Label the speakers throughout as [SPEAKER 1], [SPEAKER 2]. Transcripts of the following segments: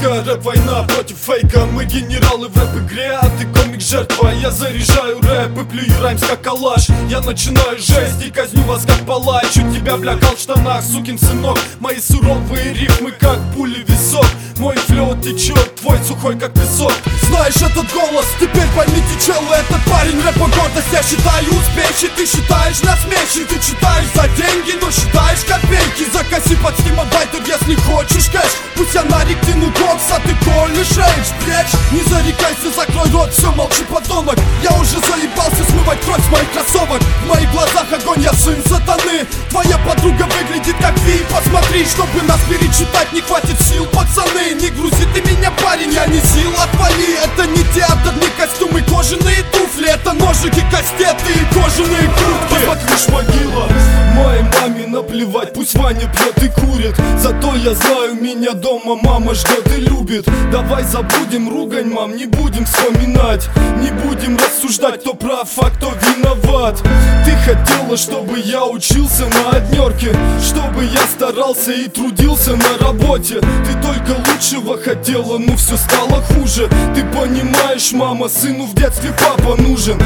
[SPEAKER 1] Гражданская рэп-война против фейка. Мы генералы в рэп-игре, а ты комик-жертва. Я заряжаю рэп и плюю раймс как калаш. Я начинаю жесть и казню вас как палач. У тебя блякал в штанах, сукин сынок. Мои суровые рифмы как пули в висок. Мой флоу течет, твой сухой как песок. Знаешь этот голос? Теперь поймите, челы, этот парень рэпа гордость. Я считаю успехи, ты считаешь насмеши. Ты читаешь за деньги, но считаешь копейки. Закоси под Steam Biter, если хочешь кэш. Пусть я на ректину кокс, а ты колешь рейдж, блядь. Не зарекайся, закрой рот, все, молчи, подонок. Я уже заебался смывать кровь с моих кроссовок. В моих глазах огонь, я сын сатаны. Твоя подруга выглядит как Ви. Посмотри, чтобы нас перечитать, не хватит сил, пацаны. Не грузи ты меня, парень, я не сила, отвали. Это не театр, не костюмы, кожаные туфли. Это ножики, кастеты и кожаные куртки. Посмотришь, могила, моей маме наплевать. Пусть Ваня пьет и курит. Зато я знаю, меня дома мама ждет и любит. Давай забудем ругань, мам, не будем вспоминать. Не будем рассуждать, кто прав, а кто виноват. Ты хотела, чтобы я учился на однерке, чтобы я старался и трудился на работе. Ты только лучшего хотела, но все стало хуже. Ты понимаешь, мама, сыну в детстве папа нужен.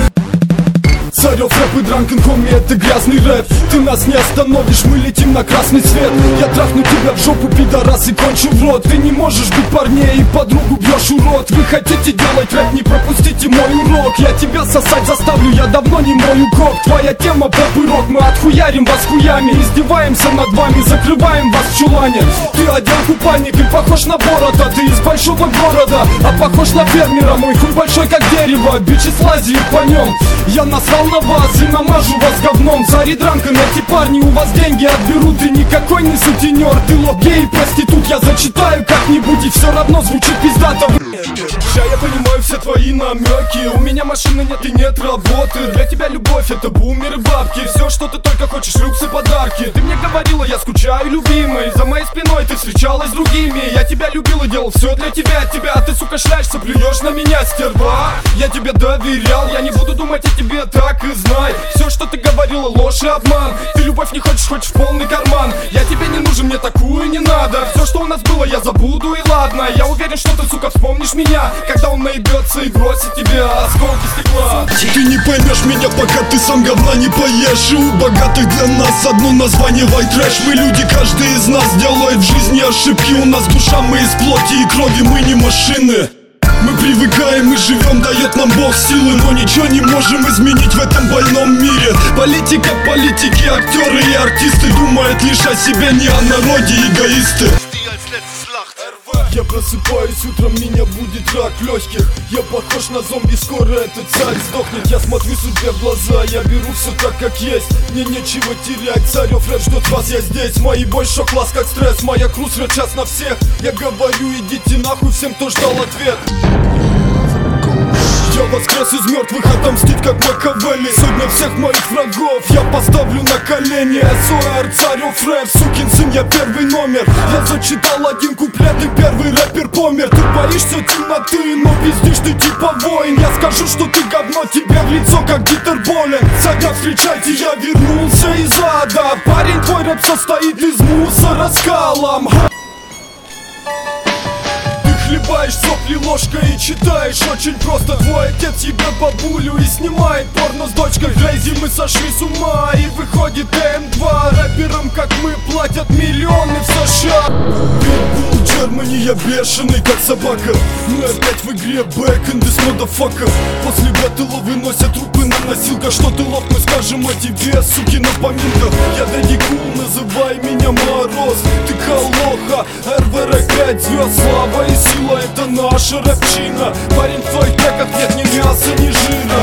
[SPEAKER 1] Царев рэп и дранкен хоми, это грязный рэп. Ты нас не остановишь, мы летим на красный свет. Я трахну тебя в жопу, пидорас, и кончу в рот. Ты не можешь быть парней и подругу бьешь, урод. Вы хотите делать рэп, не пропустите мой урок. Я тебя сосать заставлю, я давно не мою кок. Твоя тема поп и рок, мы отхуярим вас хуями. Издеваемся над вами, закрываем вас в чулане. Ты одел купальник и похож на борода. Ты из большого города, а похож на фермера. Мой хуй большой как дерево, бичи слази по нем. Я насрал на вас и намажу вас говном. Цари дранкен, эти парни у вас деньги отберут. Ты никакой не сутенер, ты лоб гей, проститут. Я зачитаю как-нибудь и все равно звучит пиздато. Ща я понимаю все твои намеки. У меня машины нет и нет работы. Для тебя любовь это бумер и бабки. Все, что ты только хочешь, люксы, подарки. Ты мне говорила, я скучаю, любимый. За моей спиной ты встречалась с другими. Я тебя любил и делал все для тебя. А ты, сука, шляешься, плюешь на меня, стерва. Я тебе доверял, я не буду думать о тебе, так и знай. Все, что ты говорила, ложь и обман. Ты любовь не хочешь, хочешь в полный карман. Я тебе не нужен, мне такую не надо. Все, что у нас было, я забуду и ладно. Я уверен, что ты, сука, вспомнишь меня, когда он наебется и бросит тебе осколки стекла.
[SPEAKER 2] Ты не поймешь меня, пока ты сам говна не поешь. И у богатых для нас одно название white trash. Мы люди, каждый из нас делает в жизни ошибки. У нас душа, мы из плоти и крови, мы не машины. Мы привыкаем и живем, дает нам Бог силы, но ничего не можем изменить в этом больном мире. Политика, политики, актеры и артисты думают лишь о себе, не о народе, эгоисты.
[SPEAKER 1] Я просыпаюсь утром, меня будет рак легких. Я похож на зомби, скоро этот царь сдохнет. Я смотрю судьбе в глаза, я беру все так, как есть. Мне нечего терять, Царев рэп ждет вас, я здесь. Мои бой шок-класс как стресс, моя круз рвет час на всех. Я говорю, идите нахуй всем, кто ждал ответ. Я воскрес из мертвых, отомстить как Макавелли. Сегодня всех моих врагов я поставлю на колени. СОР, Царев рэп, сукин сын, я первый номер. Я зачитал один куплет и первый рэпер помер. Ты боишься темноты, но пиздишь ты типа воин. Я скажу, что ты говно, тебе в лицо как Дитер Болен. Сага, встречайте, я вернулся из ада. Парень, твой рэп состоит из мусора с калом. Хлебаешь сопли ложкой и читаешь очень просто. Твой отец ебет бабулю и снимает порно с дочкой. Грейзи, мы сошли с ума и выходит М2. Рэперам как мы платят миллионы в США. Питбул, Germany, я бешеный как собака. Мы опять в игре back in this motherfucker. После баттла выносят трупы на носилках. Что ты лох, мы скажем о тебе, суки, на поминках. Я Дэдди Кул, называй меня Мороз. Ты колоха, РВР 5 звезд, слава и сила, это наша рэпчина. Парень, в твоих треках нет ни мяса, ни жира.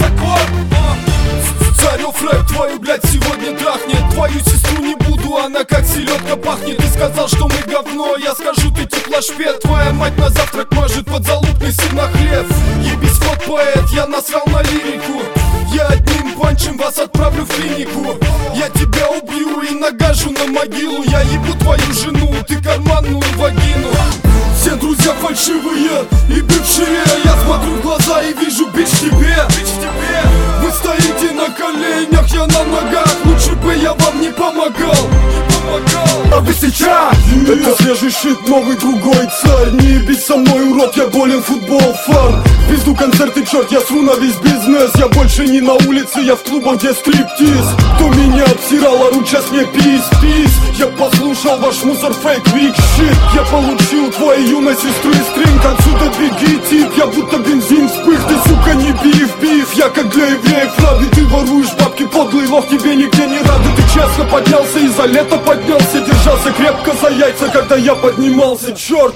[SPEAKER 1] Царев рэп, твою, блядь, сегодня трахнет. Твою сестру не буду, она как селедка пахнет. Ты сказал, что мы говно, я скажу, ты теплошпед. Твоя мать на завтрак мажет подзалупный сыр на хлеб. Ебись, вот поэт, я насрал на лирику. Я одним панчем вас отправлю в клинику. Я тебя убью и нагажу на могилу. Я ебу твою жену, ты карманную вагину. Все друзья фальшивые и бывшие. Я смотрю в глаза и вижу бич в тебе. Вы стоите на коленях, я на ногах. Лучше бы я вам не помогал. А вы сейчас
[SPEAKER 2] Это свежий шит, новый другой царь. Не ебись со мной, урод, я болен, футбол, фан. В пизду концерты, черт, я сру на весь бизнес. Я больше не на улице, я в клубах, где стриптиз. Кто меня обсирал, орут, сейчас мне пись. Я послушал ваш мусор, фейк, вик, щит. Я получил твою юность, сестру и стринг. Отсюда беги, тип, я будто бензин вспых. Ты, сука, не биф, я как для евреев рады. Ты воруешь бабки, подлый лох, тебе нигде не рады. Ты честно поднялся и за лето поднялся. Держался крепко за яйца, когда я поднимался, черт.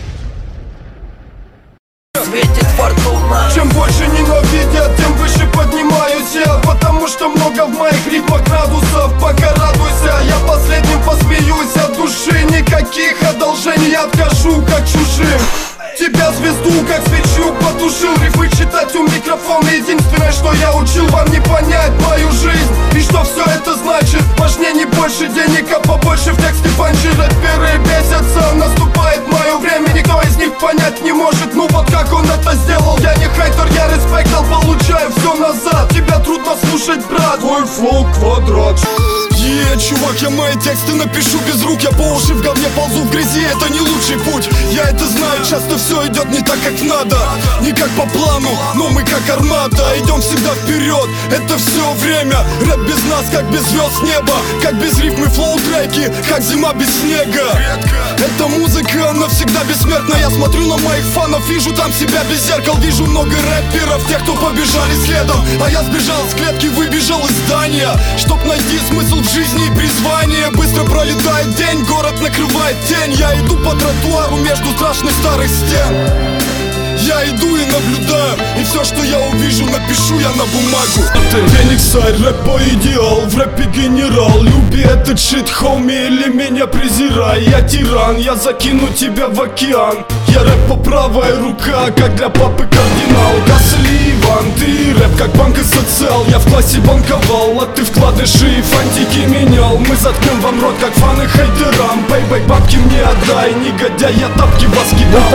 [SPEAKER 3] Светит фортуна.
[SPEAKER 1] Чем больше ненавидят, тем выше поднимаюсь я. Потому что много в моих ритмах градусов. Пока радуйся, я последним посмеюсь от души. Никаких одолжений, откажу как чужим. Тебя, звезду, как свечу потушил. Рифы читать у микрофона. Единственное, что я учил, вам не понять мою жизнь. И что все это значит? Важнее не больше денег, а побольше в тексте панчи. Рэперы бесятся, наступает мое время. Никто из них понять не может, ну вот как он это сделал. Я не хейтер, я респектал, получаю все назад. Тебя трудно слушать, брат, твой флоу квадрат.
[SPEAKER 2] Чувак, я мои тексты напишу без рук. Я по уши в говне ползу в грязи, это не лучший путь. Я это знаю, часто все идет не так, как надо. Не как по плану, но мы как армада. Идем всегда вперед, это все время. Рэп без нас, как без звезд неба. Как без рифмы флоу-треки, как зима без снега. Эта музыка навсегда бессмертна. Я смотрю на моих фанов, вижу там себя без зеркал. Вижу много рэперов, тех, кто побежали следом. А я сбежал с клетки, выбежал из здания, чтоб найти смысл в жизни и призвание. Быстро пролетает день, город накрывает тень. Я иду по тротуару между страшных старых стен. Я иду и наблюдаю, и все, что я увижу, напишу я на бумагу. Феникс, рэп по идеал, в рэпе генерал. Люби этот шит, хоми, или меня презирай. Я тиран, я закину тебя в океан. Я рэп по правая рука, как для папы кардинал. Гасли, Иван, ты рэп как банк и социал. Я в классе банковал, а ты вкладыши и фантики менял. Мы заткнем вам рот, как фаны хейтерам. Бэй-бэй, бабки мне отдай, негодяй, я тапки вас кидал.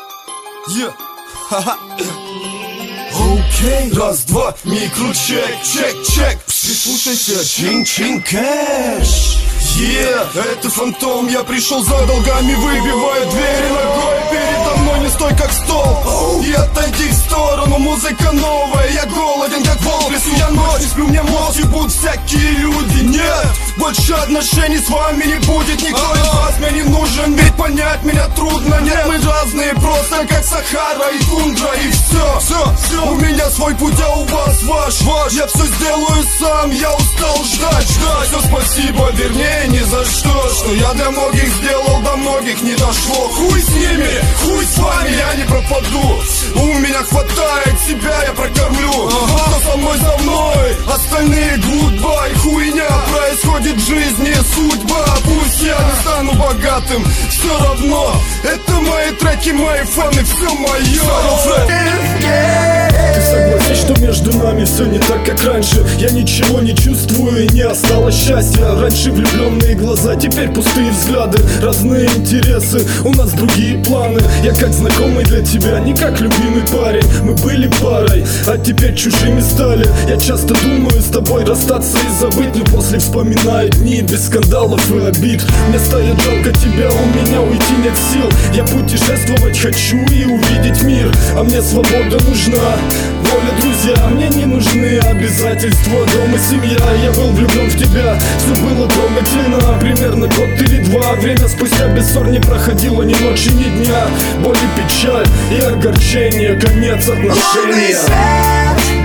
[SPEAKER 1] Окей, раз, два, микрочек, чек. Прислушайся, чин-чин кэш. Это фантом, я пришел за долгами, выбиваю двери ногой. Передо мной не стой как стол. И отойди в сторону, музыка новая. Я голоден как волк, лесу я ночь, не сплю, мне мозг ебут всякие люди. Нет, больше отношений с вами не будет. Никто из вас мне не нужен, ведь понять меня трудно. Нет, мы разные, просто как Сахара и тундра. И все, у меня свой путь, а у вас ваш. Я все сделаю сам, я устал ждать. Все, спасибо, вернее ни за что я для многих сделал, до многих не дошло. Хуй с ними, хуй с вами, я не пропаду. У меня хватает себя, я прокормлю. Кто со мной, за мной, остальные гудбай. Хуйня происходит в жизни, судьба. Пусть я не стану богатым, все равно. Это мои треки, мои фаны, все мое.
[SPEAKER 2] Ты согласись, что между нами все не так, как раньше. Я ничего не чувствую и не осталось счастья. Раньше влюбленные глаза, теперь пустые взгляды. Разные интересы, у нас другие планы. Я как знакомый для тебя, не как любимый парень. Мы были парой, а теперь чужими стали. Я часто думаю с тобой расстаться и забыть, но после вспоминаю дни без скандалов и обид. Мне стало жалко тебя, у меня уйти нет сил. Я путешествовать хочу и увидеть мир. А мне свобода нужна, воля, друзья. Мне не нужны обязательства, дом и семья. Я был влюблен в тебя, все было трогательно. Примерно год или два. Время спустя без ссор не проходило ни ночи, ни дня. Боль и печаль и огорчение, конец отношения.